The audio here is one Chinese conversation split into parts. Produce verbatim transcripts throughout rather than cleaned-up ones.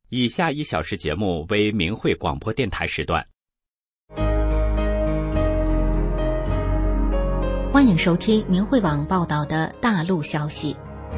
以下一小时节目为明慧广播电台时段。 欢迎收听明慧网报道的大陆消息。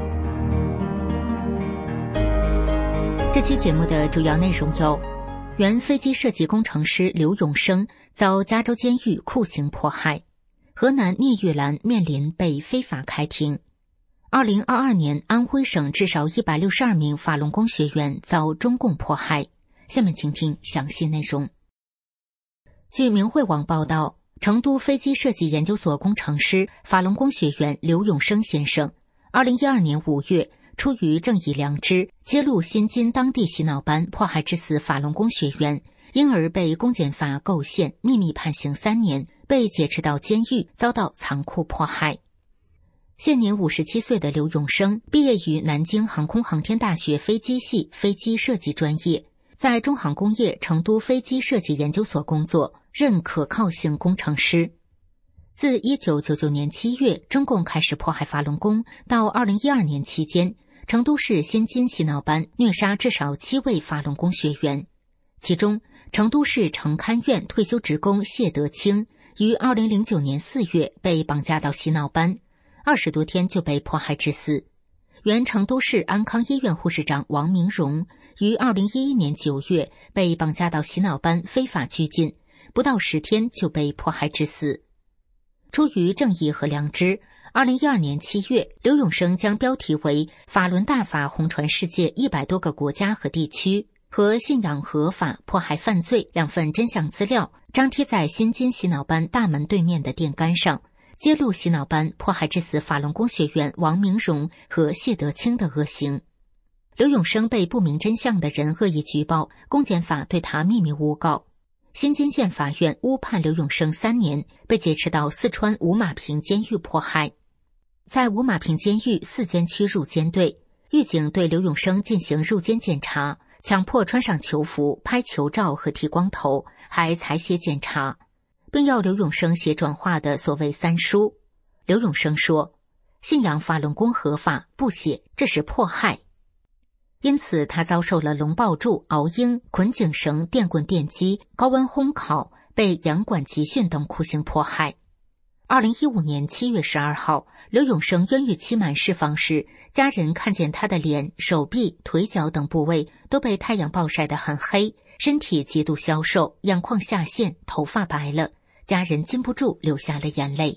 这期节目的主要内容有：原飞机设计工程师刘永生遭加州监狱酷刑迫害；河南聂玉兰面临被非法开庭；二零二二年安徽省至少一百六十二名法轮功学员遭中共迫害。下面请听详细内容。据明慧网报道，成都飞机设计研究所工程师、法轮功学员刘永生先生，二零一二年五月出于正义良知，揭露新津当地洗脑班迫害致死法轮功学员，因而被公检法构陷，秘密判刑三年，被解斥到监狱，遭到残酷迫害。现年五十七岁的刘永生毕业于南京航空航天大学飞机系飞机设计专业，在中航工业成都飞机设计研究所工作，任可靠性工程师。自一九九九年七月中共开始迫害法轮功到二零一二年期间，成都市新津洗脑班虐杀至少七位法轮功学员，其中成都市成勘院退休职工谢德清于二零零九年四月被绑架到洗脑班，二十多天就被迫害致死。原成都市安康医院护士长王明荣于二零一一年九月被绑架到洗脑班非法拘禁，不到十天就被迫害致死。出于正义和良知，二零一二年七月，刘永生将标题为“法轮大法红传世界一百多个国家和地区”和“信仰合法迫害犯罪”两份真相资料张贴在新津洗脑班大门对面的电杆上，揭露洗脑班迫害致死法轮功学员王明荣和谢德清的恶行。刘永生被不明真相的人恶意举报，公检法对他秘密诬告。新津县法院诬判刘永生三年，被解斥到四川五马坪监狱迫害。在五马坪监狱四监区入监队，狱警对刘永生进行入监检查，强迫穿上囚服、拍囚照和剃光头，还采血检查，并要刘永生写转化的所谓三书。刘永生说：“信仰法轮功合法，不写这是迫害。”因此他遭受了龙抱柱、熬鹰、捆颈绳、电棍电击、高温烘烤、被洋管集训等酷刑迫害。二零一五年七月十二号，刘永生冤狱期满释放时，家人看见他的脸、手臂、腿脚等部位都被太阳暴晒得很黑，身体极度消瘦，眼眶下陷，头发白了，家人禁不住流下了眼泪。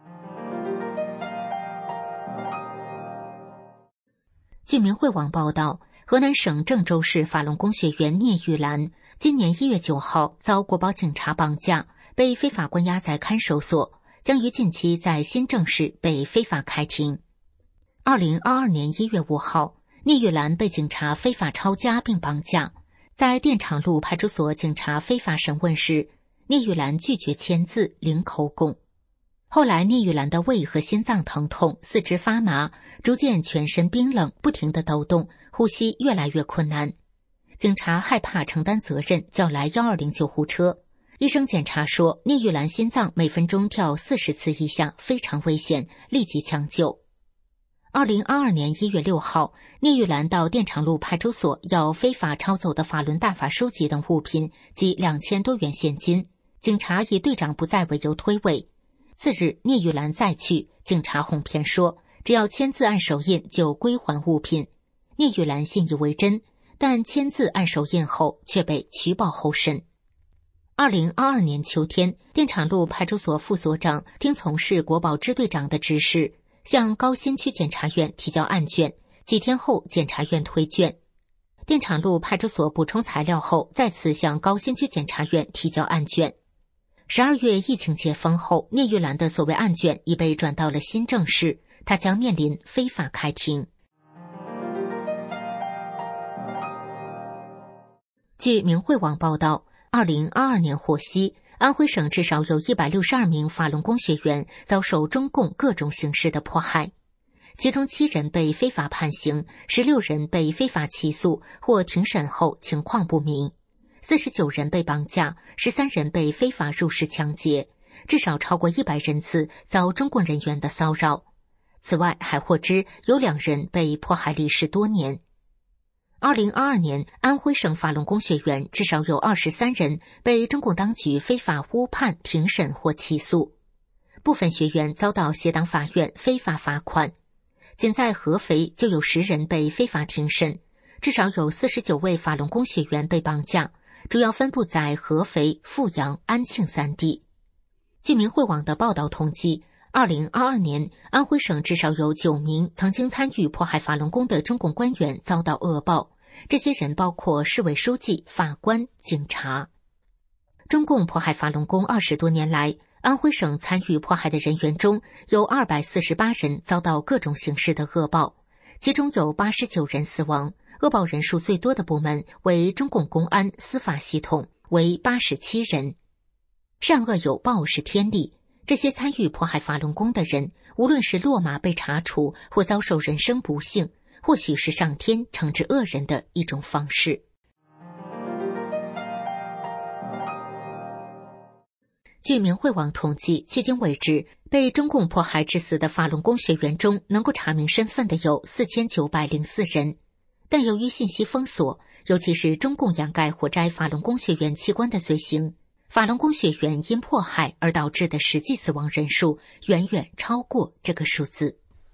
据明慧网报道，河南省郑州市法轮功学员聂玉兰今年一月九号遭国保警察绑架，被非法关押在看守所，将于近期在新郑市被非法开庭。二零二二年一月五号，聂玉兰被警察非法抄家并绑架，在电厂路派出所警察非法审问时，聂玉兰拒绝签字，零口供。后来聂玉兰的胃和心脏疼痛，四肢发麻，逐渐全身冰冷，不停地抖动，呼吸越来越困难。警察害怕承担责任，叫来一二零救护车。医生检查说，聂玉兰心脏每分钟跳四十次以下，非常危险，立即抢救。二零二二年一月六号，聂玉兰到电厂路派出所要非法抄走的法轮大法书籍等物品及两千多元现金，警察以队长不在为由推诿。次日，聂玉兰再去，警察哄骗说只要签字按手印就归还物品。聂玉兰信以为真，但签字按手印后却被取保候审。二零二二年秋天，电厂路派出所副所长听从市国保支队长的指示，向高新区检察院提交案卷，几天后检察院推卷。电厂路派出所补充材料后，再次向高新区检察院提交案卷。十二月疫情解封后，聂玉兰的所谓案卷已被转到了新郑市，她将面临非法开庭。据明慧网报道，二零二二年获悉，安徽省至少有一百六十二名法轮功学员遭受中共各种形式的迫害，其中七人被非法判刑，十六人被非法起诉或庭审后情况不明，四十九人被绑架，十三人被非法入室抢劫，至少超过一百人次遭中共人员的骚扰。此外，还获知有两人被迫害历时多年。 二零二二年，安徽省法轮功学员至少有二十三人被中共当局非法误判、庭审或起诉，部分学员遭到协党法院非法罚款。仅在合肥就有十人被非法庭审，至少有四十九位法轮功学员被绑架，主要分布在合肥、阜阳、安庆三地。据明慧网的报道统计，二零二二年，安徽省至少有九名曾经参与迫害法轮功的中共官员遭到恶报，这些人包括市委书记、法官、警察。中共迫害法轮功二十多年来，安徽省参与迫害的人员中有二百四十八人遭到各种形式的恶报，其中有八十九人死亡，恶报人数最多的部门为中共公安司法系统，为八十七人。善恶有报是天理，这些参与迫害法轮功的人，无论是落马被查处，或遭受人生不幸，或许是上天惩治恶人的一种方式。据明慧网统计，迄今为止，被中共迫害致死的法轮功学员中，能够查明身份的有四千九百零四人。但由于信息封锁，尤其是中共掩盖活摘法轮功学员器官的罪行，法轮功学员因迫害而导致的实际死亡人数远远超过这个数字。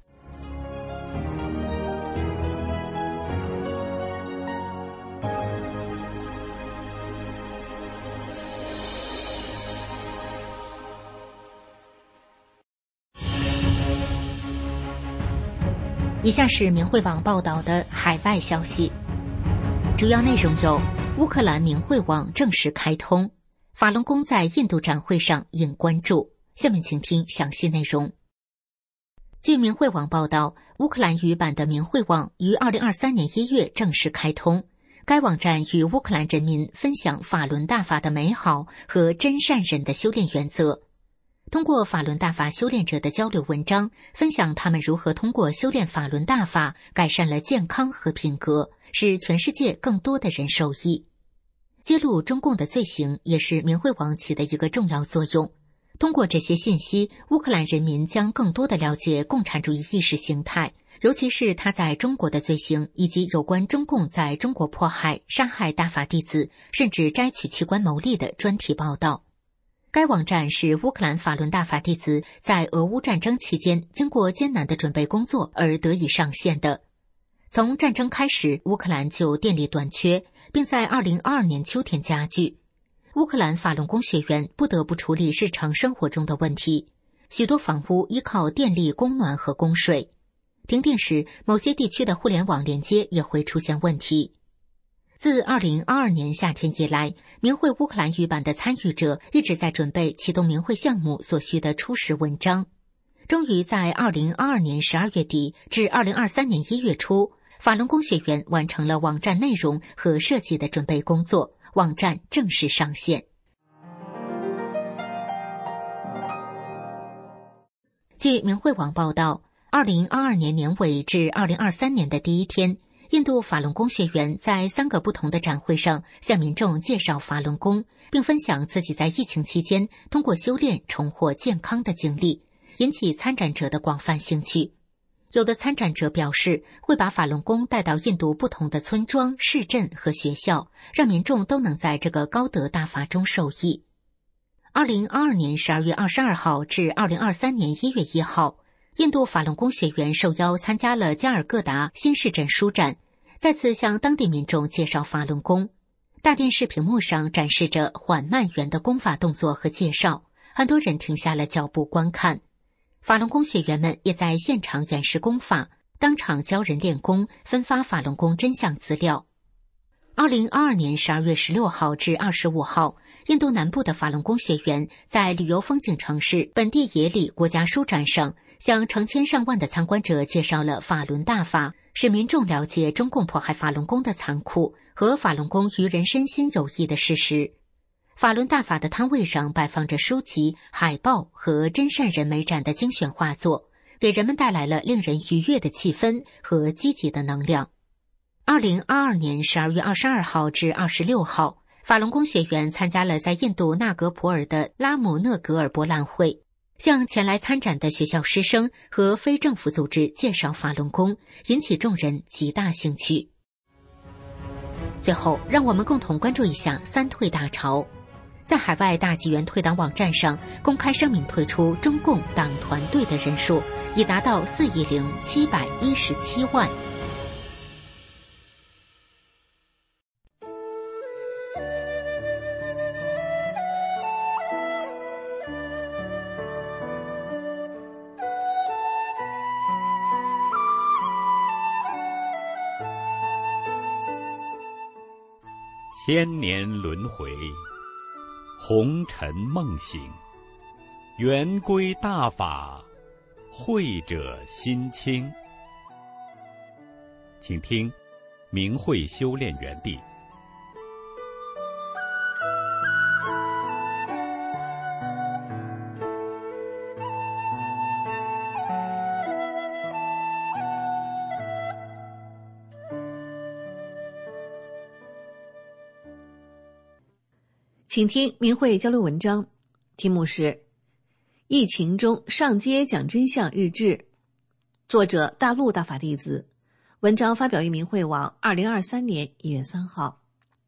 以下是明慧网报道的海外消息，主要内容有：乌克兰明慧网正式开通，法轮功在印度展会上引关注。下面请听详细内容。据明慧网报道，乌克兰语版的明慧网于二零二三年一月正式开通。该网站与乌克兰人民分享法轮大法的美好和真善忍的修炼原则。通过法轮大法修炼者的交流文章，分享他们如何通过修炼法轮大法改善了健康和品格，使全世界更多的人受益。揭露中共的罪行也是明慧网起的一个重要作用。通过这些信息，乌克兰人民将更多的了解共产主义意识形态，尤其是他在中国的罪行，以及有关中共在中国迫害、杀害大法弟子，甚至摘取器官牟利的专题报道。该网站是乌克兰法轮大法弟子在俄乌战争期间经过艰难的准备工作而得以上线的。从战争开始，乌克兰就电力短缺，并在二零二二年秋天加剧。乌克兰法轮功学员不得不处理日常生活中的问题，许多房屋依靠电力供暖和供水。停电时，某些地区的互联网连接也会出现问题。自二零二二年夏天以来，明慧乌克兰语版的参与者一直在准备启动明慧项目所需的初始文章。终于在二零二二年十二月底至二零二三年一月初，法轮功学员完成了网站内容和设计的准备工作，网站正式上线。据明慧网报道，二零二二年年尾至二零二三年的第一天，印度法轮功学员在三个不同的展会上向民众介绍法轮功，并分享自己在疫情期间通过修炼重获健康的经历，引起参展者的广泛兴趣。有的参展者表示，会把法轮功带到印度不同的村庄、市镇和学校，让民众都能在这个高德大法中受益。二零二二年十二月二十二号至二零二三年一月一号，印度法轮功学员受邀参加了加尔各答新市镇书展，再次向当地民众介绍法轮功。大电视屏幕上展示着缓慢圆的功法动作和介绍，很多人停下了脚步观看。法轮功学员们也在现场演示功法，当场教人练功，分发法轮功真相资料。二零二二年十二月十六号至二十五号，印度南部的法轮功学员在旅游风景城市本地耶里国家书展上，向成千上万的参观者介绍了法轮大法，使民众了解中共迫害法轮功的残酷和法轮功于人身心有益的事实。法轮大法的摊位上摆放着书籍、海报和真善人美展的精选画作，给人们带来了令人愉悦的气氛和积极的能量。二零二二年十二月二十二号至二十六号，法轮功学员参加了在印度纳格普尔的拉姆讷格尔博览会，向前来参展的学校师生和非政府组织介绍法轮功，引起众人极大兴趣。 最后，让我们共同关注一下三退大潮。在海外大纪元退党网站上公开声明退出中共党团队的人数已达到四亿零七百一十七万。 千年轮回，红尘梦醒，圆规大法，慧者心清。请听明慧修炼园地。 请听明慧交流文章，题目是疫情中上街讲真相日志，作者大陆大法弟子，文章发表于明慧网二零二三年一月三号。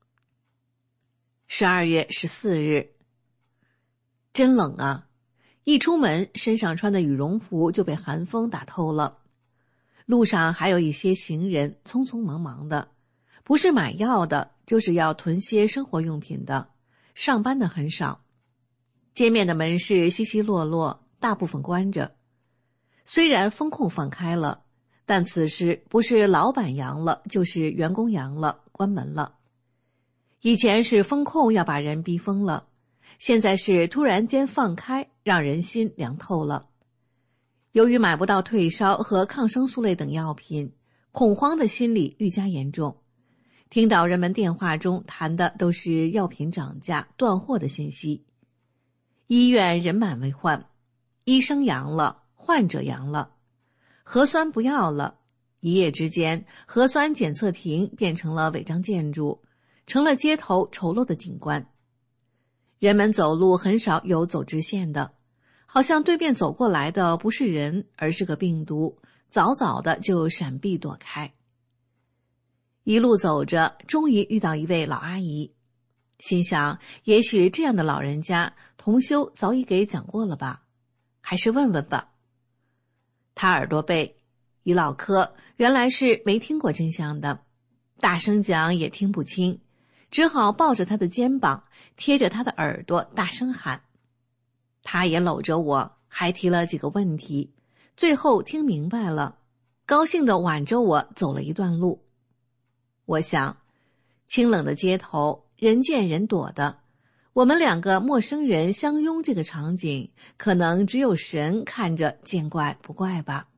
十二月十四日，真冷啊！一出门，身上穿的羽绒服就被寒风打透了。路上还有一些行人匆匆忙忙的，不是买药的，就是要囤些生活用品的。上班的很少，街面的门市稀稀落落，大部分关着。虽然风控放开了，但此时不是老板阳了，就是员工阳了，关门了。以前是风控要把人逼疯了，现在是突然间放开，让人心凉透了。由于买不到退烧和抗生素类等药品，恐慌的心理愈加严重。听到人们电话中谈的都是药品涨价、断货的信息。医院人满为患，医生阳了，患者阳了，核酸不要了。一夜之间，核酸检测亭变成了违章建筑，成了街头丑陋的景观。人们走路很少有走直线的，好像对面走过来的不是人，而是个病毒，早早的就闪避躲开。一路走着，终于遇到一位老阿姨，心想也许这样的老人家同修早已给讲过了吧，还是问问吧。他耳朵背，一唠嗑，原来是没听过真相的，大声讲也听不清，只好抱着他的肩膀，贴着他的耳朵大声喊。他也搂着我，还提了几个问题，最后听明白了，高兴地挽着我走了一段路。我想，清冷的街头，人见人躲的，我们两个陌生人相拥这个场景，可能只有神看着见怪不怪吧。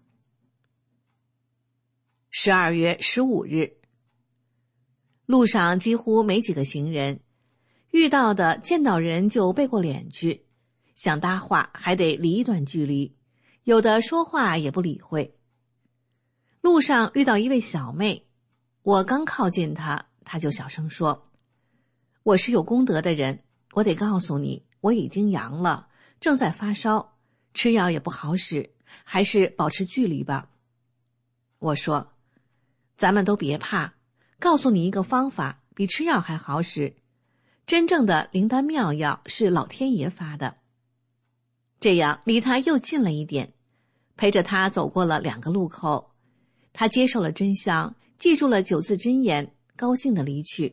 十二月十五日，路上几乎没几个行人，遇到的见到人就背过脸去，想搭话还得离一段距离，有的说话也不理会。路上遇到一位小妹，我刚靠近她，她就小声说：“我是有功德的人，我得告诉你，我已经阳了，正在发烧，吃药也不好使，还是保持距离吧。”我说：“咱们都别怕，告诉你一个方法，比吃药还好使。真正的灵丹妙药是老天爷发的。”这样离他又近了一点，陪着他走过了两个路口，他接受了真相，记住了九字真言，高兴地离去。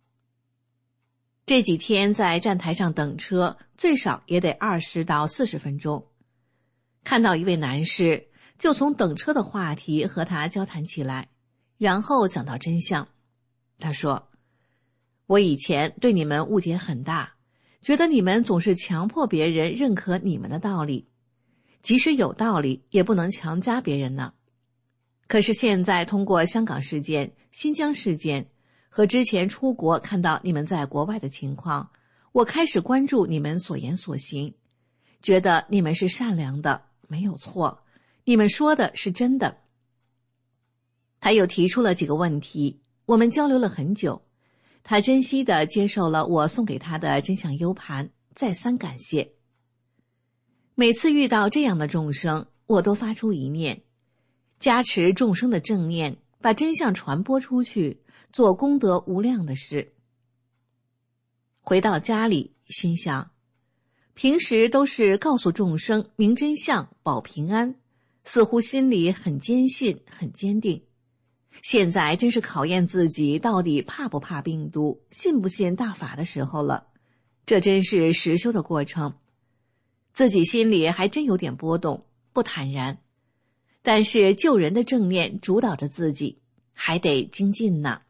这几天在站台上等车，最少也得二十到四十分钟。看到一位男士，就从等车的话题和他交谈起来，然后讲到真相。他说：“我以前对你们误解很大，觉得你们总是强迫别人认可你们的道理，即使有道理，也不能强加别人呢。可是现在通过香港事件、新疆事件和之前出国看到你们在国外的情况，我开始关注你们所言所行，觉得你们是善良的，没有错，你们说的是真的。”他又提出了几个问题，我们交流了很久，他珍惜地接受了我送给他的真相 U 盘，再三感谢。每次遇到这样的众生，我都发出一念，加持众生的正念，把真相传播出去， 做功德无量的事。回到家里，心想，平时都是告诉众生明真相保平安，似乎心里很坚信很坚定，现在真是考验自己到底怕不怕病毒，信不信大法的时候了。这真是实修的过程，自己心里还真有点波动，不坦然，但是救人的正念主导着自己，还得精进呢。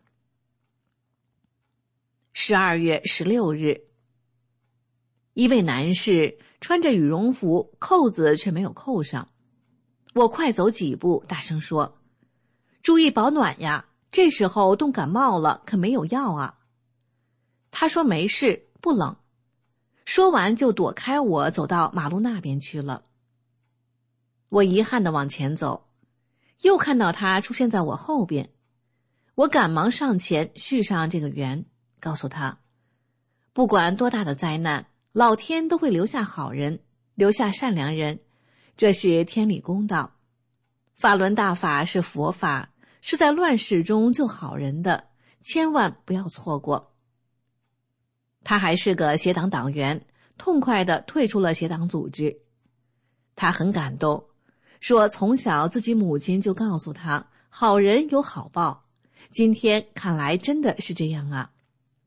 十二月十六日，一位男士穿着羽绒服，扣子却没有扣上。我快走几步，大声说：“注意保暖呀，这时候冻感冒了，可没有药啊。”他说没事，不冷。说完就躲开我，走到马路那边去了。我遗憾地往前走，又看到他出现在我后边。我赶忙上前续上这个缘，告诉他，不管多大的灾难，老天都会留下好人，留下善良人，这是天理公道。法轮大法是佛法，是在乱世中救好人的，千万不要错过。他还是个邪党党员，痛快地退出了邪党组织。他很感动，说从小自己母亲就告诉他，好人有好报，今天看来真的是这样啊。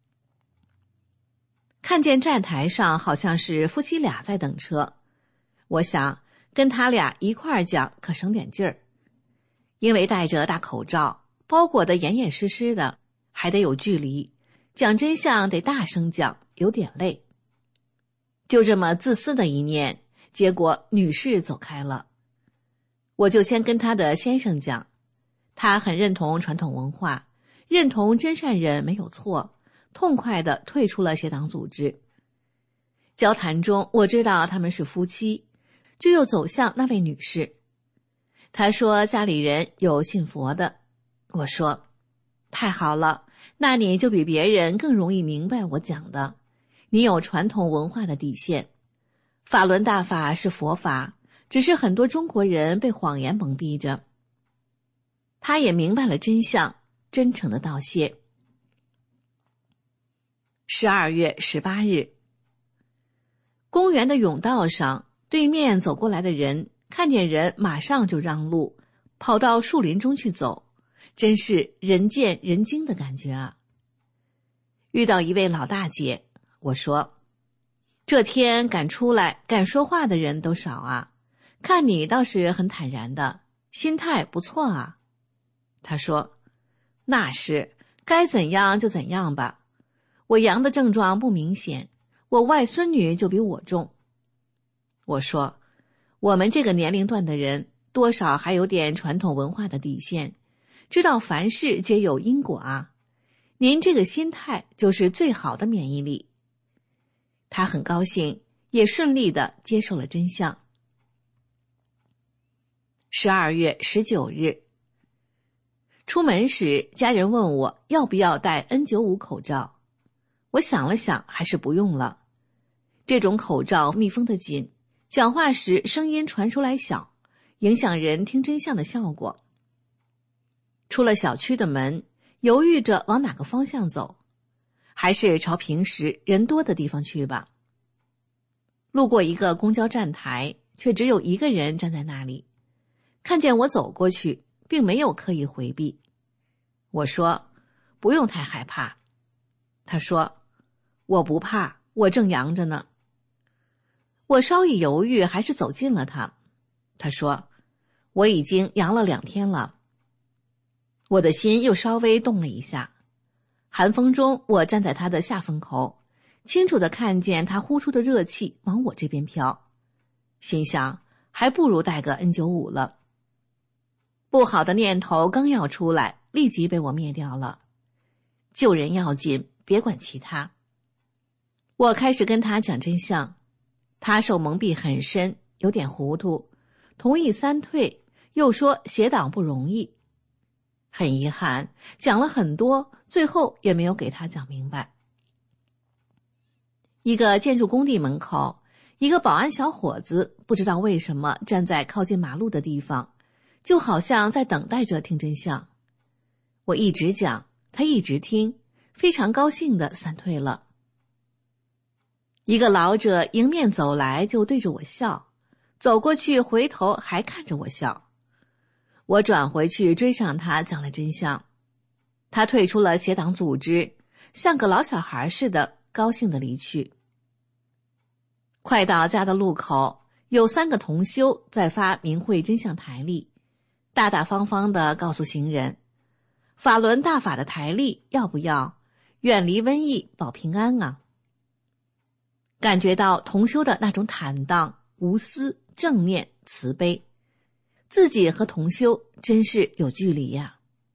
看见站台上好像是夫妻俩在等车，我想跟他俩一块儿讲可省点劲儿，因为戴着大口罩，包裹得严严实实的，还得有距离，讲真相得大声讲，有点累。就这么自私的一念，结果女士走开了。我就先跟他的先生讲，他很认同传统文化，认同真善人没有错，痛快地退出了邪党组织。交谈中我知道他们是夫妻，就又走向那位女士。她说家里人有信佛的。我说太好了，那你就比别人更容易明白我讲的，你有传统文化的底线。法轮大法是佛法，只是很多中国人被谎言蒙蔽着。他也明白了真相，真诚的道谢。十二月十八日，公园的甬道上，对面走过来的人看见人马上就让路，跑到树林中去走，真是人见人惊的感觉啊。遇到一位老大姐，我说，这天敢出来敢说话的人都少啊，看你倒是很坦然的，心态不错啊。她说，那是，该怎样就怎样吧，我阳的症状不明显，我外孙女就比我重。我说，我们这个年龄段的人多少还有点传统文化的底线，知道凡事皆有因果啊，您这个心态就是最好的免疫力。他很高兴，也顺利地接受了真相。十二月十九日，出门时家人问我要不要戴 N 九十五 口罩，我想了想，还是不用了。这种口罩密封得紧，讲话时声音传出来小，影响人听真相的效果。出了小区的门，犹豫着往哪个方向走，还是朝平时人多的地方去吧。路过一个公交站台，却只有一个人站在那里，看见我走过去，并没有刻意回避。我说，不用太害怕。他说，我不怕，我正阳着呢。我稍一犹豫，还是走近了他。他说，我已经阳了两天了。我的心又稍微动了一下。寒风中，我站在他的下风口，清楚地看见他呼出的热气往我这边飘，心想还不如带个 N 九十五 了。不好的念头刚要出来，立即被我灭掉了。救人要紧，别管其他。我开始跟他讲真相，他受蒙蔽很深，有点糊涂，同意三退，又说邪党不容易。很遗憾，讲了很多，最后也没有给他讲明白。一个建筑工地门口，一个保安小伙子不知道为什么站在靠近马路的地方，就好像在等待着听真相。我一直讲， 他一直听，非常高兴地散退了。一个老者迎面走来，就对着我笑，走过去回头还看着我笑。我转回去追上他，讲了真相。他退出了邪党组织，像个老小孩似的高兴地离去。快到家的路口，有三个同修在发明慧真相台历，大大方方地告诉行人，法轮大法的台历要不要？远离瘟疫，保平安啊！感觉到同修的那种坦荡、无私、正念、慈悲，自己和同修真是有距离呀。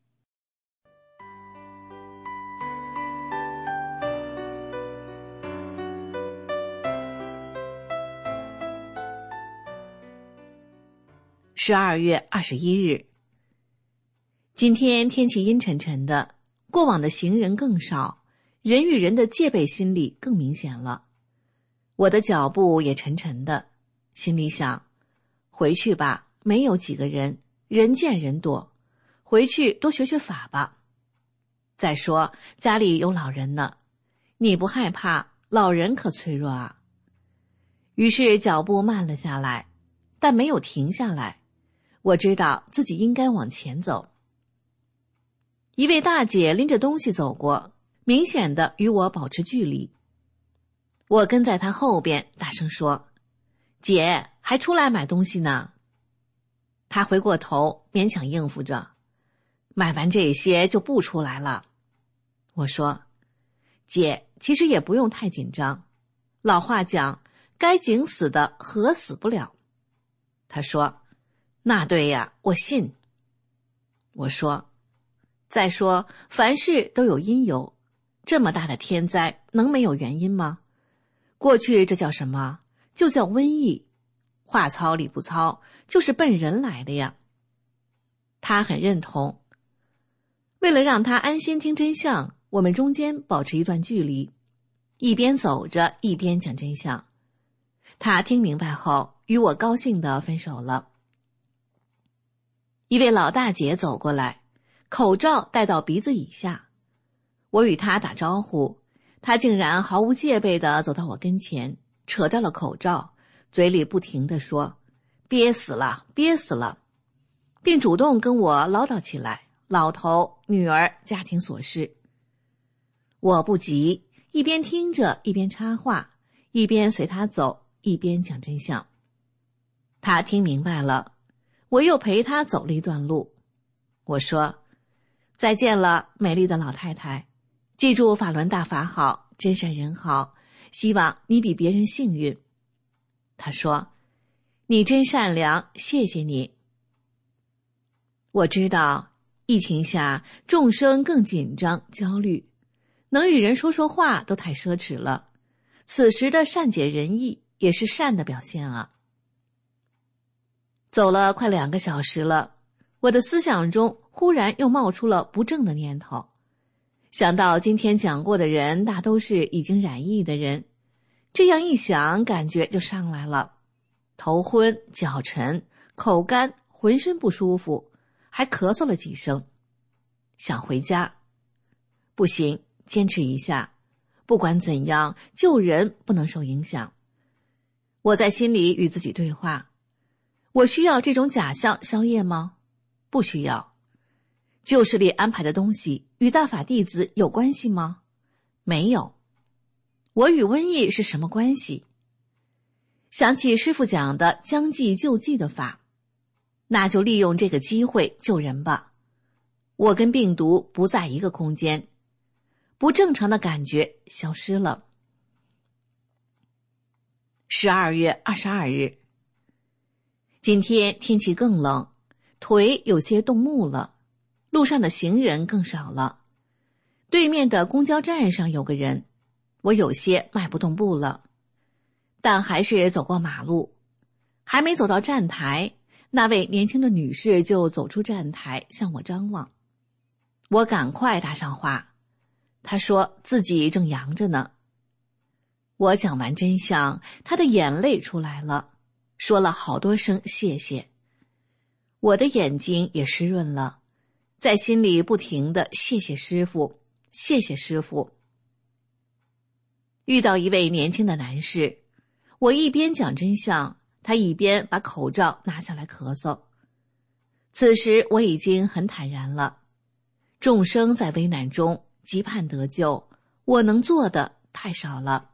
十二月二十一日，今天天气阴沉沉的，过往的行人更少，人与人的戒备心理更明显了。我的脚步也沉沉的，心里想，回去吧，没有几个人，人见人躲，回去多学学法吧。再说家里有老人呢，你不害怕，老人可脆弱啊。于是脚步慢了下来，但没有停下来。我知道自己应该往前走。一位大姐拎着东西走过，明显的与我保持距离。我跟在她后边，大声说：“姐，还出来买东西呢？”她回过头，勉强应付着：“买完这些就不出来了。”我说：“姐，其实也不用太紧张。老话讲，该紧死的何死不了。”她说：“那对呀，我信。”我说：“再说，凡事都有因由，这么大的天灾，能没有原因吗？过去这叫什么？就叫瘟疫。话糙理不糙，就是奔人来的呀。”他很认同。为了让他安心听真相，我们中间保持一段距离，一边走着，一边讲真相。他听明白后，与我高兴地分手了。一位老大姐走过来，口罩戴到鼻子以下。我与她打招呼，她竟然毫无戒备地走到我跟前，扯掉了口罩，嘴里不停地说：“憋死了，憋死了。”并主动跟我唠叨起来，老头、女儿、家庭琐事。我不急，一边听着，一边插话，一边随她走，一边讲真相。她听明白了，我又陪她走了一段路。我说：“再见了，美丽的老太太，记住法轮大法好，真善人好，希望你比别人幸运。”她说：“你真善良，谢谢你。”我知道疫情下众生更紧张焦虑，能与人说说话都太奢侈了，此时的善解人意也是善的表现啊。走了快两个小时了，我的思想中忽然又冒出了不正的念头，想到今天讲过的人大都是已经染疫的人，这样一想感觉就上来了，头昏脚沉口干，浑身不舒服，还咳嗽了几声，想回家。不行，坚持一下，不管怎样，救人不能受影响。我在心里与自己对话，我需要这种假象宵夜吗？不需要。旧势力安排的东西与大法弟子有关系吗？没有。我与瘟疫是什么关系？想起师父讲的将济救济的法，那就利用这个机会救人吧。我跟病毒不在一个空间，不正常的感觉消失了。十二月二十二日，今天天气更冷，腿有些冻木了，路上的行人更少了。对面的公交站上有个人，我有些迈不动步了，但还是走过马路。还没走到站台，那位年轻的女士就走出站台向我张望。我赶快搭上话，她说自己正阳着呢。我讲完真相，她的眼泪出来了，说了好多声谢谢。我的眼睛也湿润了， 在心里不停地谢谢师父，谢谢师父。遇到一位年轻的男士，我一边讲真相，他一边把口罩拿下来咳嗽。此时我已经很坦然了，众生在危难中急盼得救，我能做的太少了。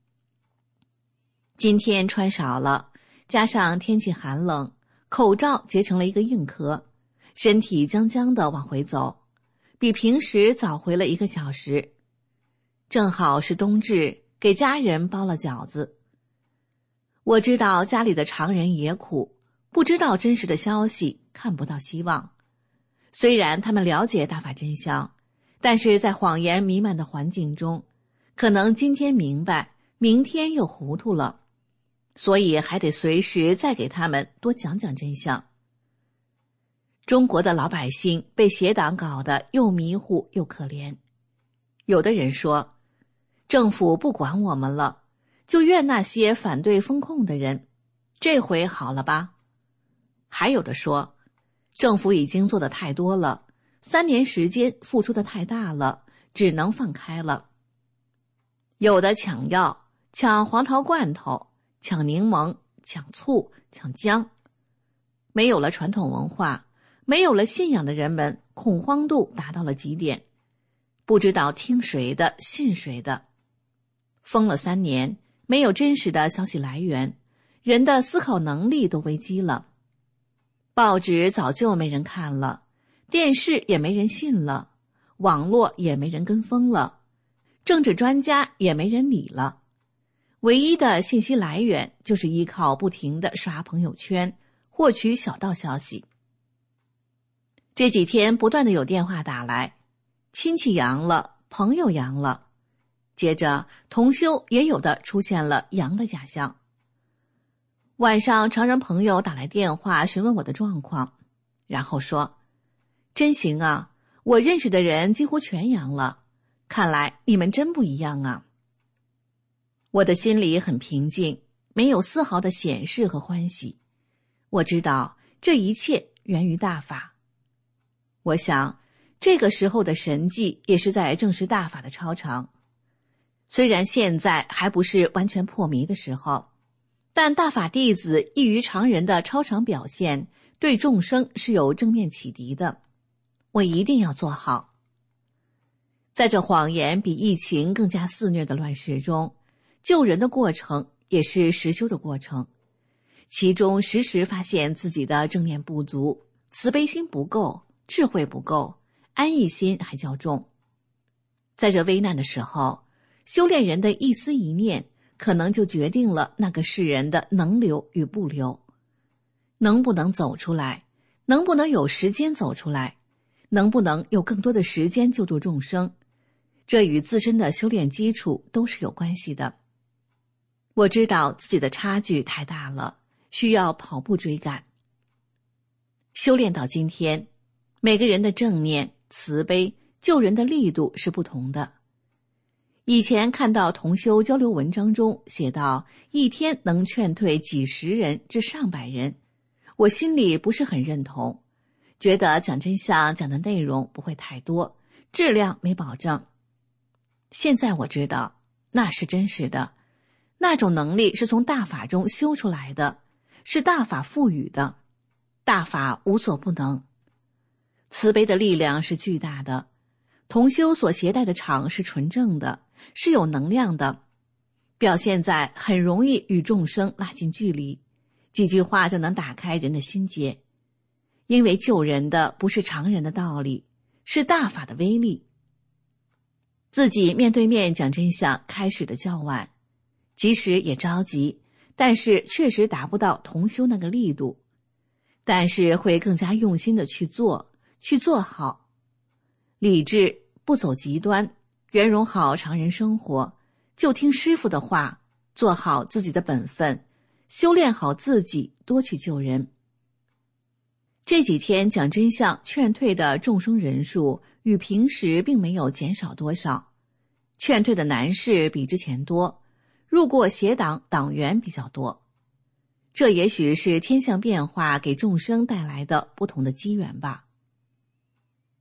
今天穿少了，加上天气寒冷，口罩结成了一个硬壳，身体僵僵地往回走，比平时早回了一个小时。正好是冬至，给家人包了饺子。我知道家里的常人也苦，不知道真实的消息，看不到希望。虽然他们了解大法真相，但是在谎言弥漫的环境中，可能今天明白，明天又糊涂了，所以还得随时再给他们多讲讲真相。中国的老百姓被邪党搞得又迷糊又可怜。有的人说，政府不管我们了，就怨那些反对风控的人，这回好了吧？还有的说，政府已经做得太多了，三年时间付出的太大了，只能放开了。有的抢药，抢黄桃罐头，抢柠檬，抢醋，抢姜。没有了传统文化，没有了信仰的人们，恐慌度达到了极点，不知道听谁的，信谁的。封了三年，没有真实的消息来源，人的思考能力都危机了。报纸早就没人看了，电视也没人信了，网络也没人跟风了，政治专家也没人理了。唯一的信息来源就是依靠不停地刷朋友圈，获取小道消息。这几天不断的有电话打来，亲戚阳了，朋友阳了，接着同修也有的出现了阳的假象。晚上常人朋友打来电话询问我的状况，然后说，真行啊，我认识的人几乎全阳了，看来你们真不一样啊。我的心里很平静，没有丝毫的显示和欢喜。我知道这一切源于大法。我想这个时候的神迹也是在证实大法的超常。虽然现在还不是完全破迷的时候，但大法弟子异于常人的超常表现，对众生是有正面启迪的。我一定要做好。在这谎言比疫情更加肆虐的乱世中，救人的过程也是实修的过程，其中时时发现自己的正念不足，慈悲心不够，智慧不够，安逸心还较重。在这危难的时候，修炼人的一思一念，可能就决定了那个世人的能留与不留。能不能走出来，能不能有时间走出来，能不能有更多的时间救度众生，这与自身的修炼基础都是有关系的。我知道自己的差距太大了，需要跑步追赶。修炼到今天，每个人的正念、慈悲、救人的力度是不同的。以前看到同修交流文章中写到一天能劝退几十人至上百人，我心里不是很认同，觉得讲真相讲的内容不会太多，质量没保证。现在我知道那是真实的，那种能力是从大法中修出来的，是大法赋予的，大法无所不能。慈悲的力量是巨大的，同修所携带的场是纯正的，是有能量的，表现在很容易与众生拉近距离，几句话就能打开人的心结。因为救人的不是常人的道理，是大法的威力。自己面对面讲真相开始的较晚，即使也着急，但是确实达不到同修那个力度，但是会更加用心的去做，去做好。理智，不走极端，圆融好常人生活，就听师父的话，做好自己的本分，修炼好自己，多去救人。这几天讲真相劝退的众生人数与平时并没有减少多少，劝退的男士比之前多，入过邪党党员比较多。这也许是天象变化给众生带来的不同的机缘吧。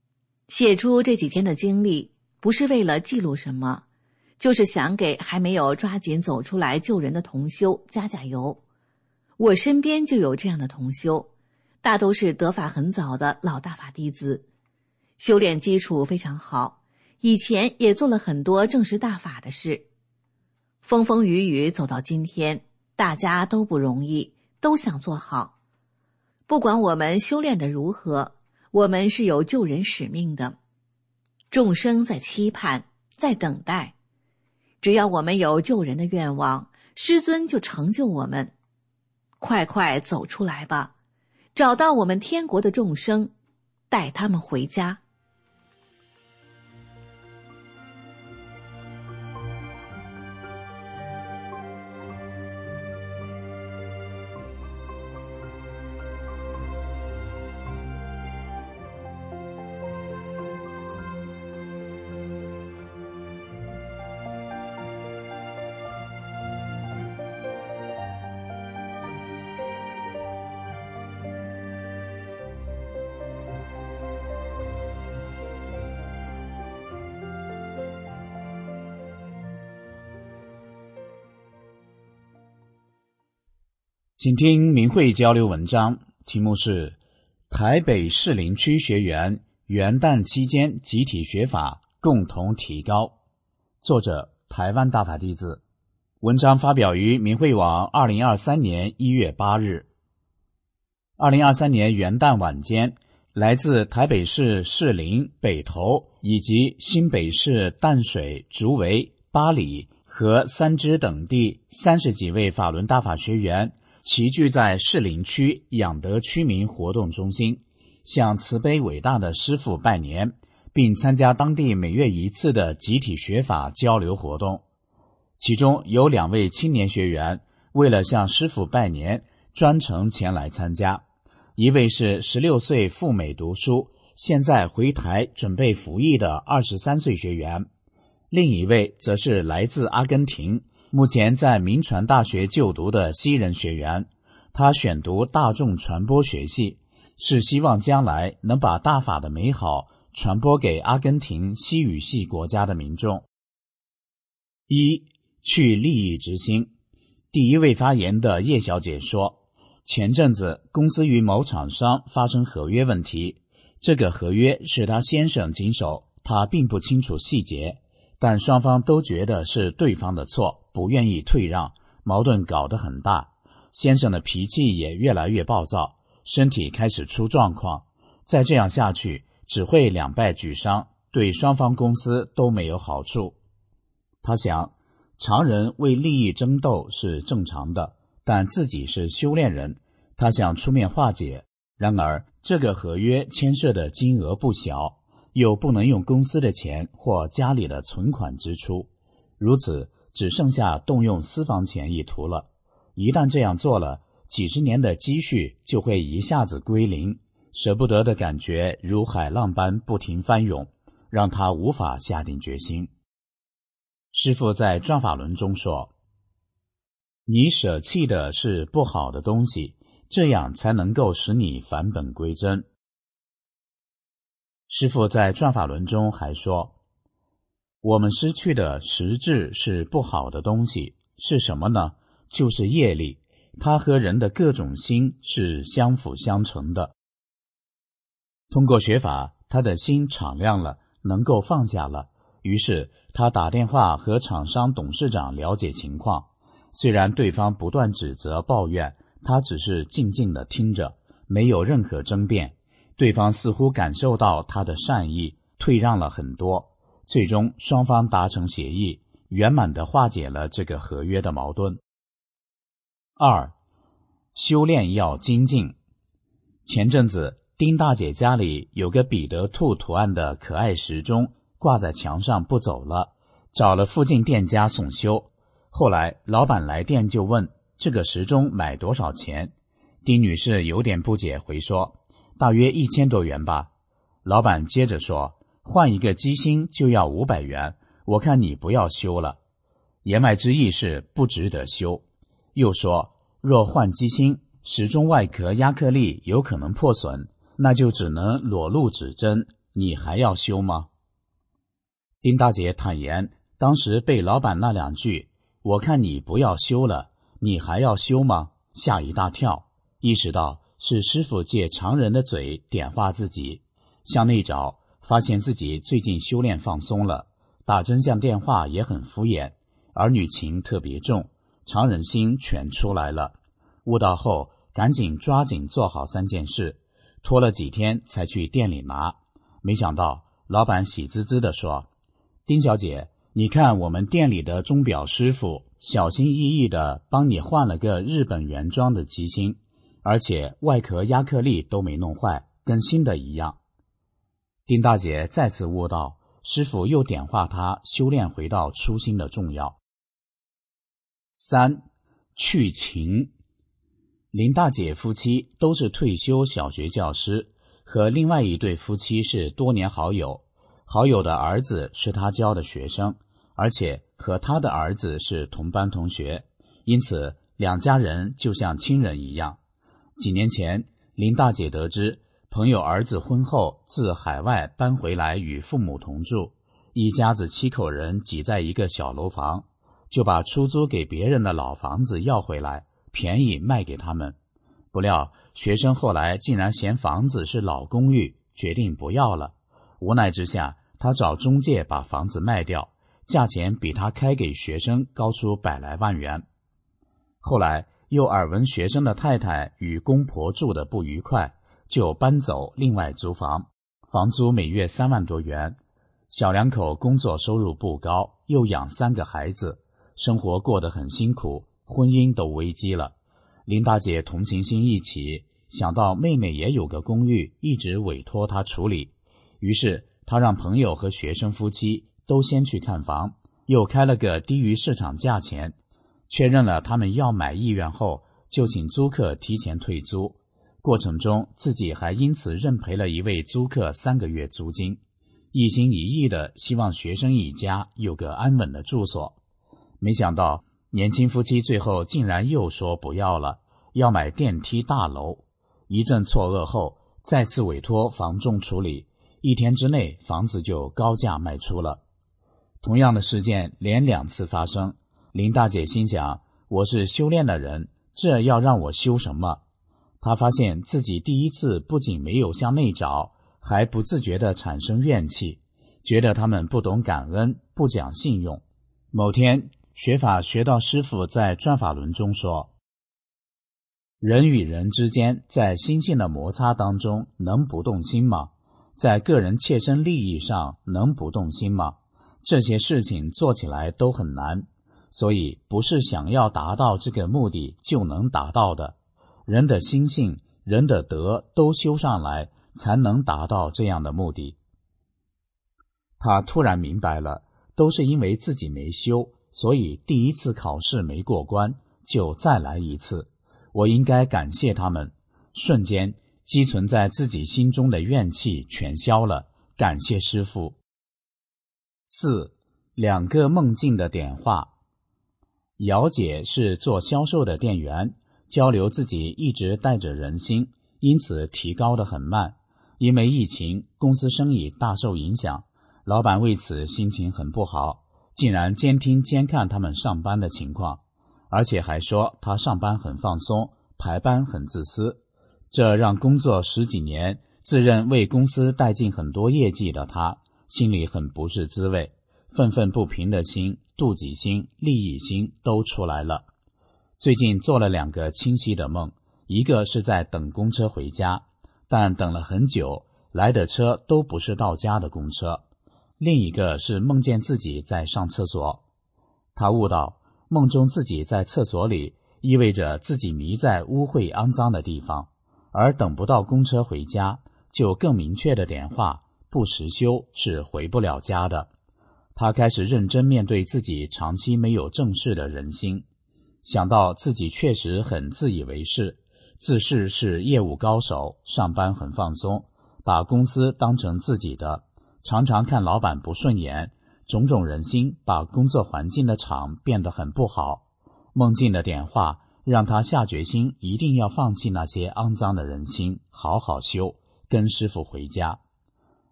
写出这几天的经历，不是为了记录什么，就是想给还没有抓紧走出来救人的同修加加油。我身边就有这样的同修，大都是得法很早的老大法弟子，修炼基础非常好，以前也做了很多证实大法的事。风风雨雨走到今天，大家都不容易，都想做好。不管我们修炼的如何，我们是有救人使命的，众生在期盼，在等待。只要我们有救人的愿望，师尊就成就我们。快快走出来吧，找到我们天国的众生，带他们回家。 请听明慧交流文章，题目是台北士林区学员元旦期间集体学法共同提高，作者台湾大法弟子。文章发表于明慧网二零二三年一月八日。二零二三年元旦晚间，来自台北市士林、北投以及新北市淡水、竹围、八里和三芝等地三十几位法轮大法学员齐聚在士林区养德区民活动中心，向慈悲伟大的师父拜年，并参加当地每月一次的集体学法交流活动。其中有两位青年学员为了向师父拜年，专程前来参加。一位是十六岁赴美读书，现在回台准备服役的二十三岁学员，另一位则是来自阿根廷，目前在铭传大学就读的西人学员。他选读大众传播学系，是希望将来能把大法的美好传播给阿根廷西语系国家的民众。一、去利益之心。第一位发言的叶小姐说，前阵子公司与某厂商发生合约问题，这个合约是他先生经手，他并不清楚细节，但双方都觉得是对方的错，不愿意退让，矛盾搞得很大。先生的脾气也越来越暴躁，身体开始出状况，再这样下去只会两败俱伤，对双方公司都没有好处。他想，常人为利益争斗是正常的，但自己是修炼人，他想出面化解。然而这个合约牵涉的金额不小，又不能用公司的钱或家里的存款支出，如此只剩下动用私房钱一途了。一旦这样做了，几十年的积蓄就会一下子归零，舍不得的感觉如海浪般不停翻涌，让他无法下定决心。师父在转法轮中说，你舍弃的是不好的东西，这样才能够使你返本归真。师父在转法轮中还说，我们失去的实质是不好的东西，是什么呢？就是业力，它和人的各种心是相辅相成的。通过学法，他的心敞亮了，能够放下了，于是他打电话和厂商董事长了解情况。虽然对方不断指责抱怨，他只是静静地听着，没有任何争辩。对方似乎感受到他的善意，退让了很多，最终双方达成协议，圆满地化解了这个合约的矛盾。二、修炼要精进。前阵子丁大姐家里有个彼得兔图案的可爱时钟挂在墙上不走了，找了附近店家送修。后来老板来电就问这个时钟买多少钱，丁女士有点不解，回说大约一千多元吧。老板接着说，换一个机芯就要五百元，我看你不要修了。言外之意是不值得修。又说，若换机芯，时钟外壳亚克力有可能破损，那就只能裸露指针， 你还要修吗？丁大姐坦言，当时被老板那两句我看你不要修了，你还要修吗吓一大跳，意识到是师父借常人的嘴点化自己，向内找，发现自己最近修炼放松了，打真相电话也很敷衍，儿女情特别重，常人心全出来了。悟到后赶紧抓紧做好三件事，拖了几天才去店里拿。没想到老板喜滋滋地说，丁小姐，你看我们店里的钟表师傅小心翼翼地帮你换了个日本原装的机芯，而且外壳亚克力都没弄坏，跟新的一样。丁大姐再次悟到师傅又点化她修炼回到初心的重要。三、去情。林大姐夫妻都是退休小学教师，和另外一对夫妻是多年好友，好友的儿子是他教的学生，而且和他的儿子是同班同学，因此两家人就像亲人一样。几年前，林大姐得知朋友儿子婚后自海外搬回来与父母同住，一家子七口人挤在一个小楼房，就把出租给别人的老房子要回来，便宜卖给他们。不料学生后来竟然嫌房子是老公寓，决定不要了。无奈之下，他找中介把房子卖掉，价钱比他开给学生高出百来万元。后来又耳闻学生的太太与公婆住得不愉快，就搬走另外租房，房租每月三万多元。小两口工作收入不高，又养三个孩子，生活过得很辛苦，婚姻都危机了。林大姐同情心一起，想到妹妹也有个公寓，一直委托她处理，于是她让朋友和学生夫妻都先去看房，又开了个低于市场价钱，确认了他们要买意愿后，就请租客提前退租，过程中自己还因此认赔了一位租客三个月租金，一心一意的希望学生一家有个安稳的住所。没想到年轻夫妻最后竟然又说不要了，要买电梯大楼。一阵错愕后，再次委托房仲处理，一天之内房子就高价卖出了。同样的事件连两次发生，林大姐心想，我是修炼的人，这要让我修什么？她发现自己第一次不仅没有向内找，还不自觉地产生怨气，觉得他们不懂感恩，不讲信用。某天学法学到师父在转法轮中说，人与人之间在心性的摩擦当中能不动心吗？在个人切身利益上能不动心吗？这些事情做起来都很难，所以不是想要达到这个目的就能达到的。人的心性、人的德都修上来，才能达到这样的目的。他突然明白了，都是因为自己没修，所以第一次考试没过关，就再来一次。我应该感谢他们。瞬间积存在自己心中的怨气全消了，感谢师父。四、两个梦境的点化。姚姐是做销售的店员，交流自己一直带着人心，因此提高得很慢。因为疫情，公司生意大受影响，老板为此心情很不好，竟然监听监看他们上班的情况，而且还说他上班很放松，排班很自私。这让工作十几年，自认为公司带进很多业绩的他，心里很不是滋味，愤愤不平的心、妒忌心、利益心都出来了。最近做了两个清晰的梦，一个是在等公车回家，但等了很久，来的车都不是到家的公车。另一个是梦见自己在上厕所。他悟到，梦中自己在厕所里，意味着自己迷在污秽肮脏的地方，而等不到公车回家，就更明确的点化，不实修是回不了家的。他开始认真面对自己长期没有正视的人心，想到自己确实很自以为是，自视是业务高手，上班很放松，把公司当成自己的，常常看老板不顺眼，种种人心把工作环境的场变得很不好。梦境的点化让他下决心一定要放弃那些肮脏的人心，好好修，跟师父回家。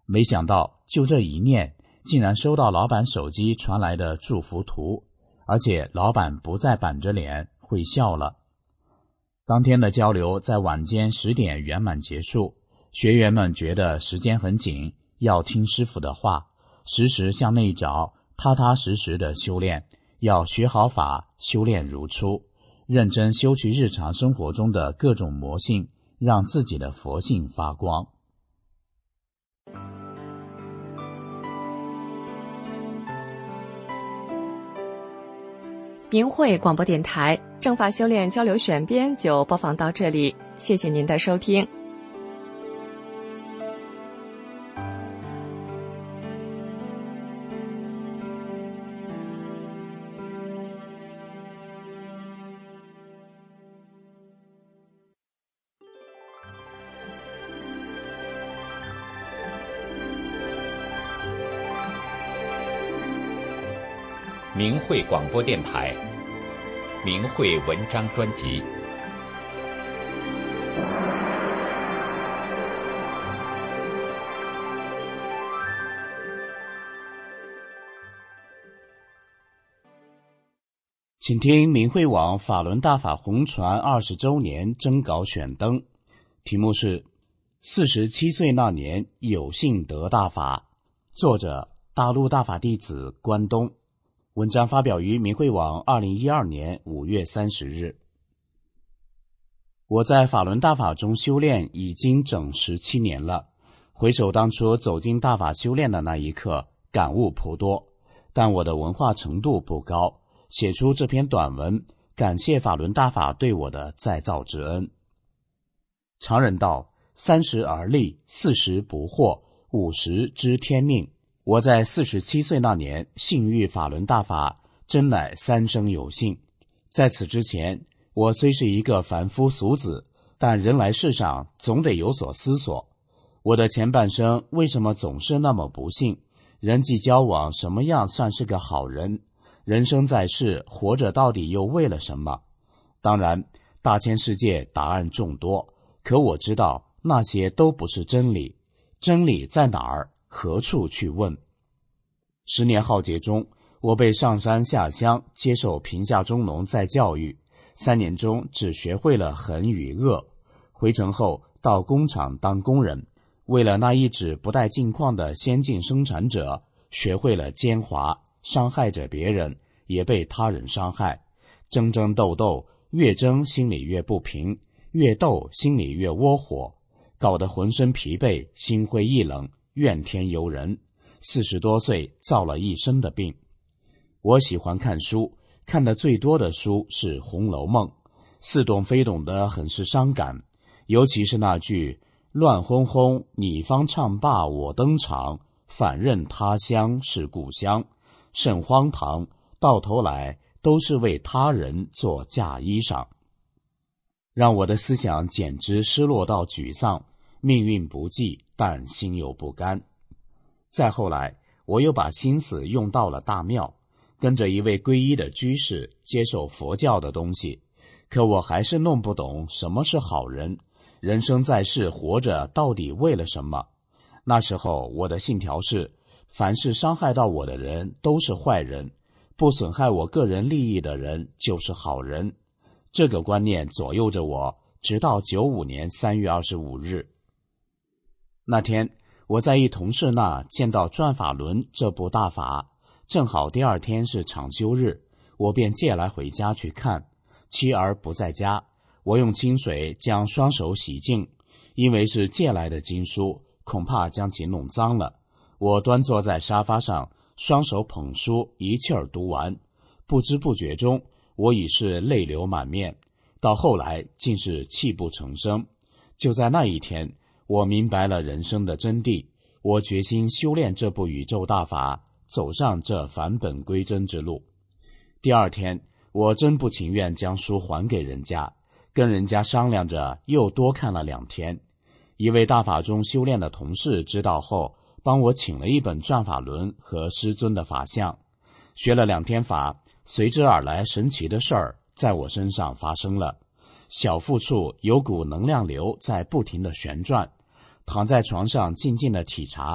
没想到就这一念，竟然收到老板手机传来的祝福图，而且老板不再板着脸会笑了。当天的交流在晚间十点圆满结束，学员们觉得时间很紧，要听师父的话，时时向内找，踏踏实实的修炼，要学好法，修炼如初，认真修去日常生活中的各种魔性，让自己的佛性发光。 明慧广播电台正法修炼交流选编就播放到这里，谢谢您的收听。 明慧广播电台，明慧文章专辑。 请听明慧网法轮大法红传二十周年征稿选登，题目是四十七岁那年有幸得大法，作者大陆大法弟子关东。文章发表于明慧网二零一二年五月三十日。我在法轮大法中修炼已经整十七年了，回首当初走进大法修炼的那一刻，感悟颇多，但我的文化程度不高，写出这篇短文，感谢法轮大法对我的再造之恩。常人道，三十而立，四十不惑，五十知天命。我在四十七岁那年幸遇法轮大法，真乃三生有幸。在此之前，我虽是一个凡夫俗子，但人来世上总得有所思索。我的前半生为什么总是那么不幸？人际交往什么样算是个好人？人生在世，活着到底又为了什么？当然，大千世界答案众多，可我知道那些都不是真理。真理在哪儿？何处去问？十年浩劫中，我被上山下乡接受贫下中农再教育，三年中只学会了狠与恶。回城后到工厂当工人，为了那一纸不带镜框的先进生产者，学会了奸猾，伤害着别人，也被他人伤害。争争斗斗，越争心里越不平，越斗心里越窝火，搞得浑身疲惫，心灰意冷，怨天尤人。四十多岁造了一身的病。我喜欢看书，看的最多的书是《红楼梦》，似懂非懂的很是伤感，尤其是那句乱哄哄，你方唱罢我登场，反认他乡是故乡，甚荒唐，到头来都是为他人做嫁衣裳，让我的思想简直失落到沮丧，命运不济，但心有不甘。再后来，我又把心思用到了大庙，跟着一位皈依的居士接受佛教的东西，可我还是弄不懂什么是好人，人生在世活着到底为了什么？那时候我的信条是，凡是伤害到我的人都是坏人，不损害我个人利益的人就是好人。这个观念左右着我，直到九五年三月二十五日。那天我在一同事那见到《转法轮》这部大法，正好第二天是长休日，我便借来回家去看。妻儿不在家，我用清水将双手洗净，因为是借来的经书，恐怕将其弄脏了。我端坐在沙发上，双手捧书，一气儿读完。不知不觉中，我已是泪流满面，到后来竟是泣不成声。就在那一天，我明白了人生的真谛，我决心修炼这部宇宙大法，走上这返本归真之路。第二天，我真不情愿将书还给人家，跟人家商量着又多看了两天。一位大法中修炼的同事知道后，帮我请了一本转法轮和师尊的法相。学了两天法，随之而来神奇的事儿在我身上发生了。小腹处有股能量流在不停地旋转，躺在床上静静地体察，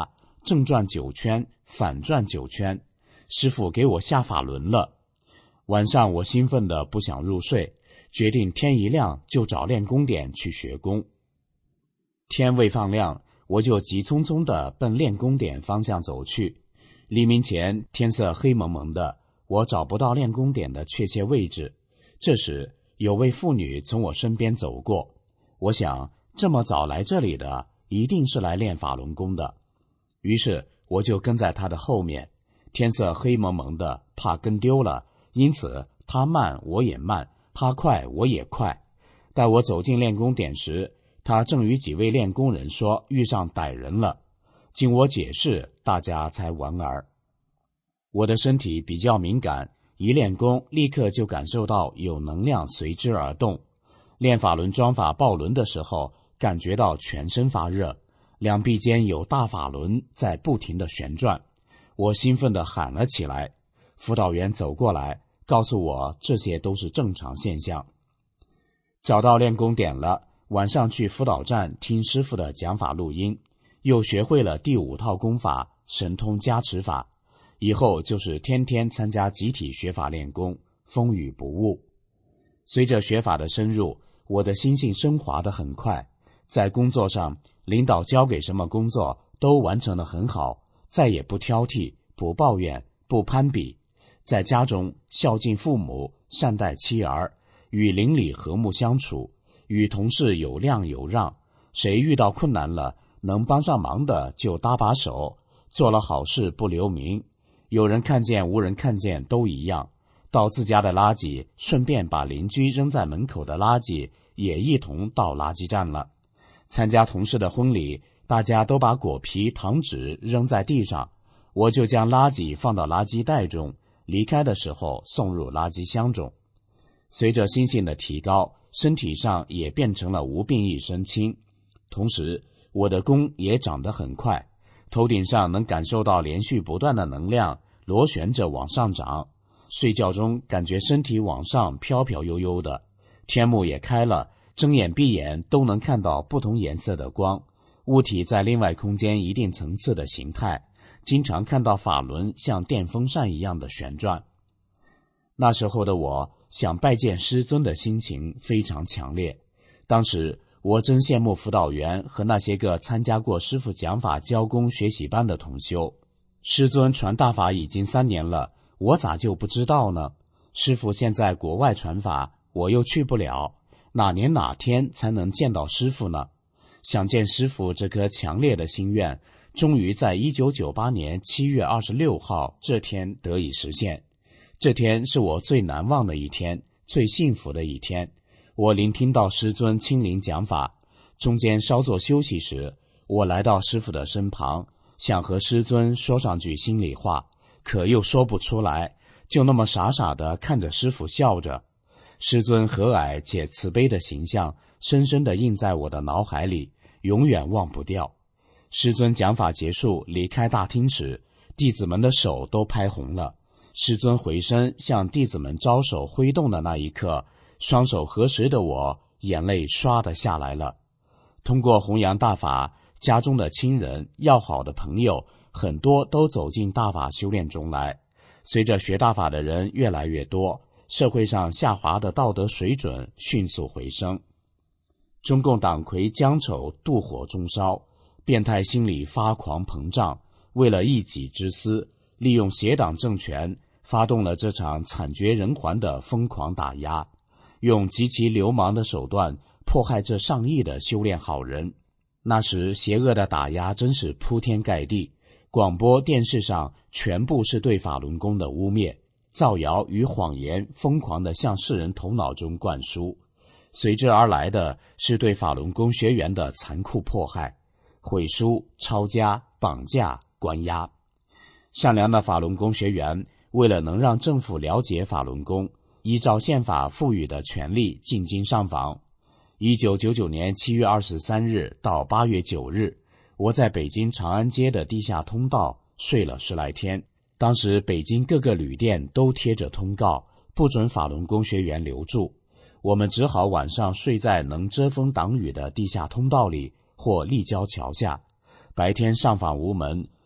正转九圈，反转九圈，师傅给我下法轮了。晚上我兴奋得不想入睡，决定天一亮就找练功点去学功。天未放亮，我就急匆匆地奔练功点方向走去。黎明前天色黑蒙蒙的，我找不到练功点的确切位置。这时有位妇女从我身边走过，我想这么早来这里的一定是来练法轮功的，于是我就跟在她的后面。天色黑蒙蒙的，怕跟丢了，因此她慢我也慢，她快我也快。待我走进练功点时，她正与几位练功人说遇上歹人了。经我解释，大家才莞尔。我的身体比较敏感，一练功立刻就感受到有能量随之而动。练法轮装法抱轮的时候，感觉到全身发热，两臂间有大法轮在不停地旋转。我兴奋地喊了起来，辅导员走过来告诉我这些都是正常现象。找到练功点了，晚上去辅导站听师傅的讲法录音，又学会了第五套功法神通加持法，以后就是天天参加集体学法练功，风雨不误。随着学法的深入，我的心性升华得很快，在工作上领导交给什么工作都完成得很好，再也不挑剔，不抱怨，不攀比。在家中孝敬父母，善待妻儿，与邻里和睦相处，与同事有谅有让，谁遇到困难了能帮上忙的就搭把手，做了好事不留名，有人看见无人看见都一样。倒自家的垃圾，顺便把邻居扔在门口的垃圾也一同到垃圾站了。参加同事的婚礼，大家都把果皮糖纸扔在地上，我就将垃圾放到垃圾袋中，离开的时候送入垃圾箱中。随着心性的提高，身体上也变成了无病一身轻，同时我的功也长得很快，头顶上能感受到连续不断的能量螺旋着往上涨，睡觉中感觉身体往上飘飘悠悠的，天幕也开了，睁眼闭眼都能看到不同颜色的光，物体在另外空间一定层次的形态，经常看到法轮像电风扇一样的旋转。那时候的我想拜见师尊的心情非常强烈，当时我真羡慕辅导员和那些个参加过师父讲法教功学习班的同修。师尊传大法已经三年了，我咋就不知道呢？师父现在国外传法，我又去不了，哪年哪天才能见到师父呢？想见师父这颗强烈的心愿，终于在一九九八年七月二十六号这天得以实现。这天是我最难忘的一天，最幸福的一天。我聆听到师尊亲临讲法，中间稍作休息时，我来到师父的身旁，想和师尊说上句心里话，可又说不出来，就那么傻傻地看着师父笑着。师尊和蔼且慈悲的形象深深地印在我的脑海里，永远忘不掉。师尊讲法结束离开大厅时，弟子们的手都拍红了。师尊回身向弟子们招手挥动的那一刻，双手合十的我眼泪唰地下来了。通过弘扬大法，家中的亲人要好的朋友很多都走进大法修炼中来。随着学大法的人越来越多，社会上下滑的道德水准迅速回升。中共党魁姜丑妒火中烧，变态心理发狂膨胀，为了一己之私，利用邪党政权发动了这场惨绝人寰的疯狂打压，用极其流氓的手段迫害这上亿的修炼好人。那时邪恶的打压真是铺天盖地，广播电视上全部是对法轮功的污蔑，造谣与谎言疯狂地向世人头脑中灌输，随之而来的是对法轮功学员的残酷迫害，毁书、抄家、绑架、关押。善良的法轮功学员为了能让政府了解法轮功，依照宪法赋予的权利进京上访。一九九九年七月二十三日到八月九日，我在北京长安街的地下通道睡了十来天。当时北京各个旅店都贴着通告，不准法轮功学员留住，我们只好晚上睡在能遮风挡雨的地下通道里或立交桥下。白天上访无门，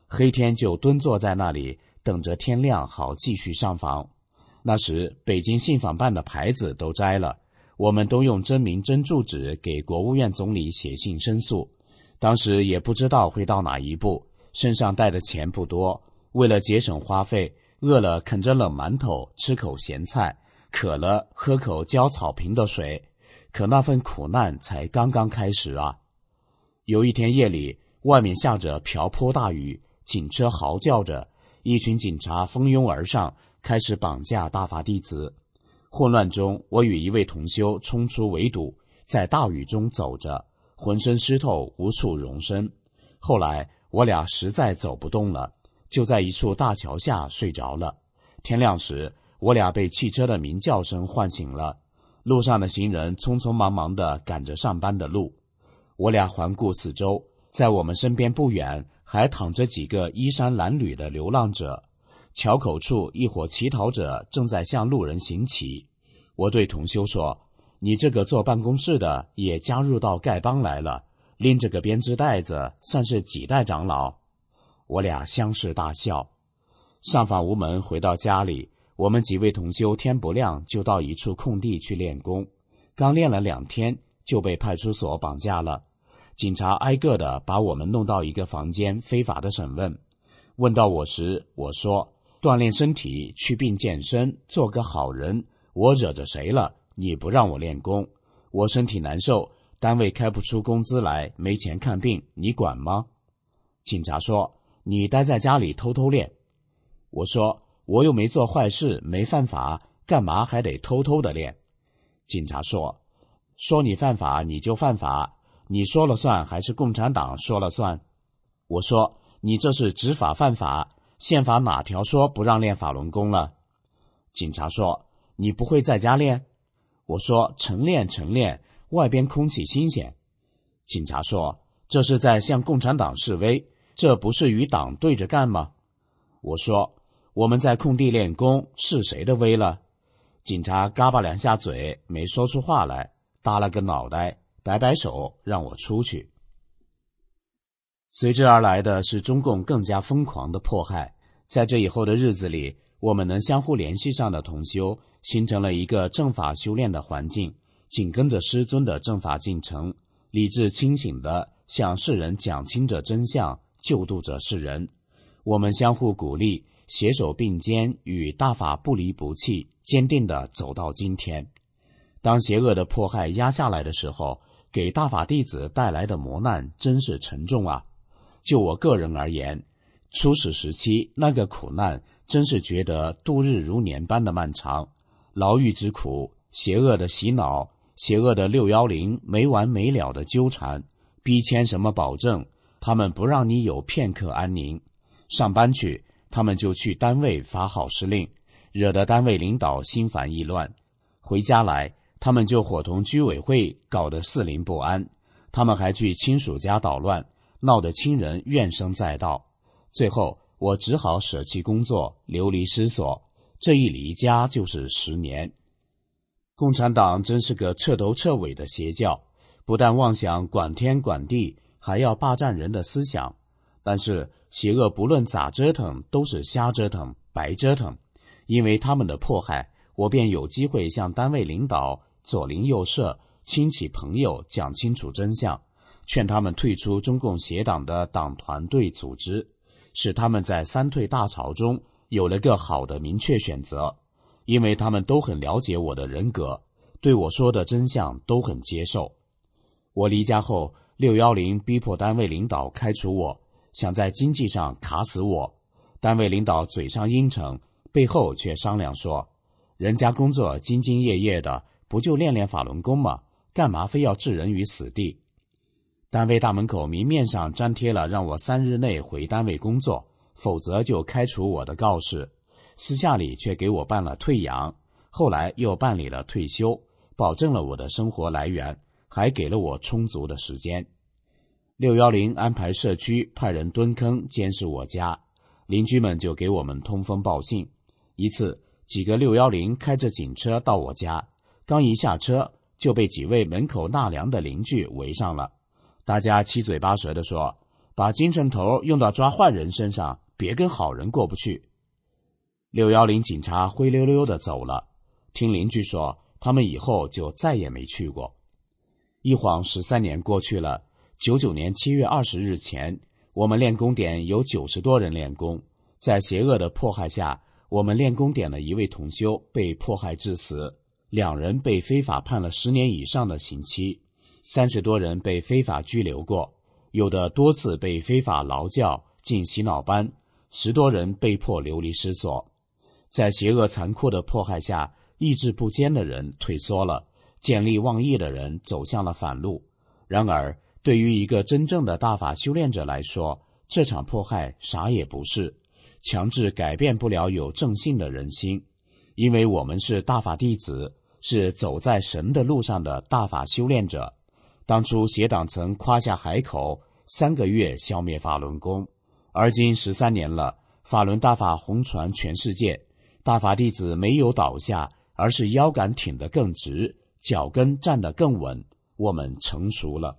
黑天就蹲坐在那里，等着天亮好继续上访。那时北京信访办的牌子都摘了，我们都用真名真住址给国务院总理写信申诉。当时也不知道会到哪一步，身上带的钱不多，为了节省花费，饿了啃着冷馒头，吃口咸菜，渴了喝口浇草坪的水。可那份苦难才刚刚开始啊！有一天夜里，外面下着瓢泼大雨，警车嚎叫着，一群警察蜂拥而上，开始绑架大法弟子。混乱中，我与一位同修冲出围堵，在大雨中走着，浑身湿透，无处容身。后来我俩实在走不动了，就在一处大桥下睡着了。天亮时，我俩被汽车的鸣叫声唤醒了。路上的行人匆匆忙忙地赶着上班的路。我俩环顾四周，在我们身边不远还躺着几个衣衫褴褛的流浪者。桥口处一伙乞讨者正在向路人行乞。我对同修说，你这个坐办公室的也加入到丐帮来了，拎着个编织袋子，算是几代长老？我俩相视大笑。上访无门，回到家里，我们几位同修天不亮就到一处空地去练功，刚练了两天就被派出所绑架了。警察挨个的把我们弄到一个房间非法的审问。问到我时，我说锻炼身体，祛病健身，做个好人，我惹着谁了？你不让我练功，我身体难受，单位开不出工资来，没钱看病，你管吗？警察说，你待在家里偷偷练。我说，我又没做坏事，没犯法，干嘛还得偷偷的练？警察说，说你犯法你就犯法，你说了算还是共产党说了算？我说，你这是执法犯法，宪法哪条说不让练法轮功了？警察说，你不会在家练？我说，晨练晨练，外边空气新鲜。警察说，这是在向共产党示威，这不是与党对着干吗？我说，我们在空地练功，是谁的威了？警察嘎巴两下嘴，没说出话来，耷了个脑袋，摆摆手，让我出去。随之而来的是中共更加疯狂的迫害。在这以后的日子里，我们能相互联系上的同修，形成了一个正法修炼的环境，紧跟着师尊的正法进程，理智清醒地向世人讲清着真相，救度着世人。我们相互鼓励，携手并肩，与大法不离不弃，坚定地走到今天。当邪恶的迫害压下来的时候，给大法弟子带来的磨难真是沉重啊！就我个人而言，初始时期那个苦难真是觉得度日如年般的漫长，牢狱之苦，邪恶的洗脑，邪恶的六一零没完没了的纠缠，逼签什么保证，他们不让你有片刻安宁。上班去，他们就去单位发号施令，惹得单位领导心烦意乱。回家来，他们就伙同居委会搞得四邻不安，他们还去亲属家捣乱，闹得亲人怨声载道。最后我只好舍弃工作，流离失所，这一离家就是十年。共产党真是个彻头彻尾的邪教，不但妄想管天管地，还要霸占人的思想。但是邪恶不论咋折腾都是瞎折腾，白折腾。因为他们的迫害，我便有机会向单位领导、左邻右舍、亲戚朋友讲清楚真相，劝他们退出中共邪党的党团队组织，使他们在三退大潮中有了个好的明确选择。因为他们都很了解我的人格，对我说的真相都很接受。我离家后，六一零逼迫单位领导开除我，想在经济上卡死我。单位领导嘴上应承，背后却商量说，人家工作兢兢业业的，不就练练法轮功吗？干嘛非要置人于死地？单位大门口明面上粘贴了让我三日内回单位工作，否则就开除我的告示。私下里却给我办了退养，后来又办理了退休，保证了我的生活来源，还给了我充足的时间。六一零安排社区派人蹲坑监视我家，邻居们就给我们通风报信。一次，几个六一零开着警车到我家，刚一下车就被几位门口纳凉的邻居围上了。大家七嘴八舌地说， 把精神头用到抓坏人身上，别跟好人过不去。六一零警察灰溜溜地走了，听邻居说他们以后就再也没去过。一晃十三年过去了，九九年七月二十日前，我们练功点有九十多人练功，在邪恶的迫害下，我们练功点的一位同修被迫害致死，两人被非法判了十年以上的刑期，三十多人被非法拘留过，有的多次被非法劳教进洗脑班，十多人被迫流离失所。在邪恶残酷的迫害下，意志不坚的人退缩了，见利忘义的人走向了反路。然而对于一个真正的大法修炼者来说，这场迫害啥也不是，强制改变不了有正信的人心，因为我们是大法弟子，是走在神的路上的大法修炼者。当初邪党曾夸下海口，三个月消灭法轮功，而今十三年了，法轮大法红传全世界，大法弟子没有倒下，而是腰杆挺得更直，脚跟站得更稳，我们成熟了。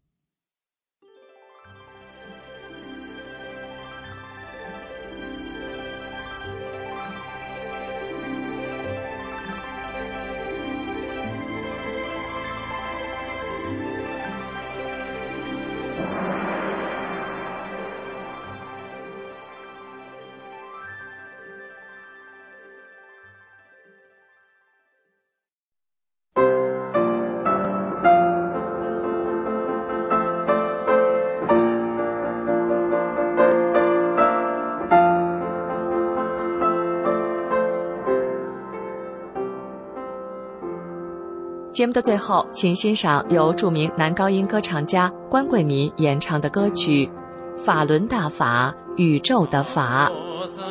节目的最后，请欣赏由著名男高音歌唱家关贵民演唱的歌曲《法轮大法，宇宙的法》。 我在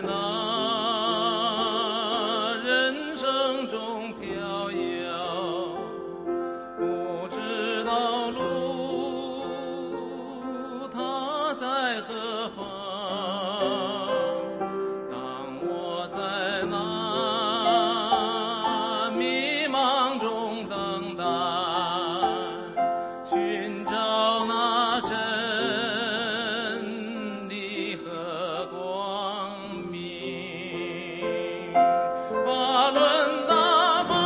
那人生中飘摇，不知道路它在何方。当我在那迷茫中等待，寻找那真理和光明。法轮大法，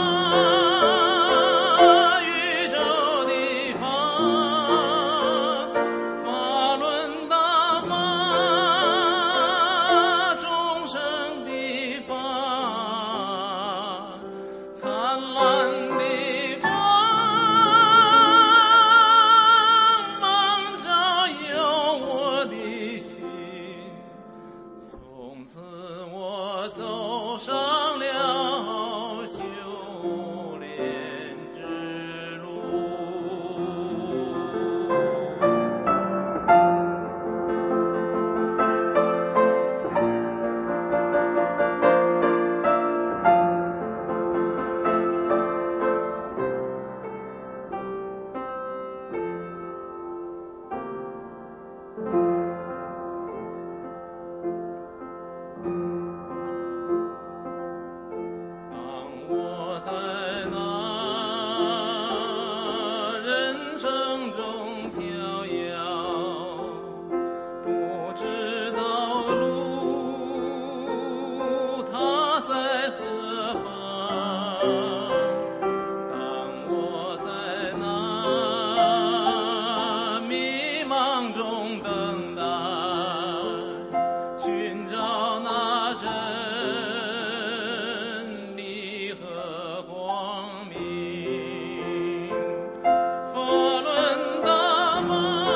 宇宙的法，法轮大法，众生的法，灿烂的光芒照耀我的心，从此我走上了修炼之路。当我在那人生中飘摇，不知道路它在何方。当我在那迷茫中等待，寻找那真理和光明。法轮大法，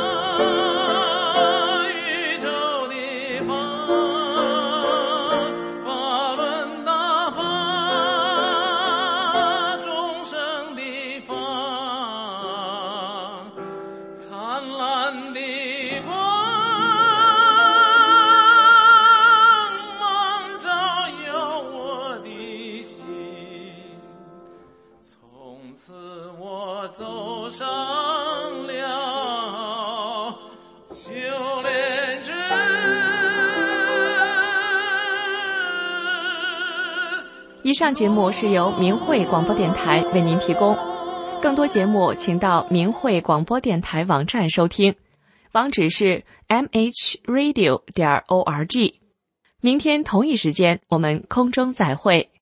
宇宙的法，法轮大法，众生的法，灿烂的光芒照耀我的心，从此我走上了修炼之以上节目是由明慧广播电台为您提供，更多节目请到明慧广播电台网站收听。 网址是 m h radio 点 org。明天同一时间，我们空中再会。